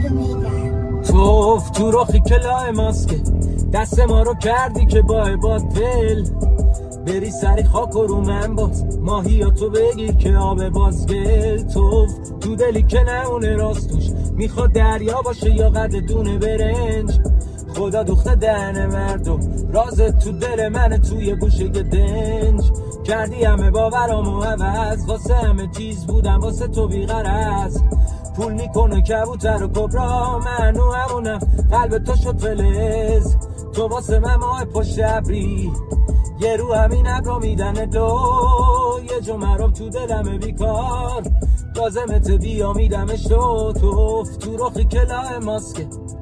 توف تو رخی که لای ماسکه دست ما رو کردی که با دل بری سری خاک و رو من باز ماهیاتو بگیر که آب بازگل. توف تو دلی که نمونه راستوش میخواد دریا باشه یا قد دونه برنج. خدا دوخته دهن مردم رازت تو دل منه توی گوشه دنج. کردی همه باورامو عوض واسه همه چیز بودم واسه تو بیغرض. پول میکنه کبوتر و کبرا منو همونم قلب تو شد فلز. تو واسه من ماه پشت ابری یه رو همین ابرا میدن دو. یه جو مرام تو دلمه بیکار لازمت بیا میدمش تو. توف تو رخی که لای ماسکه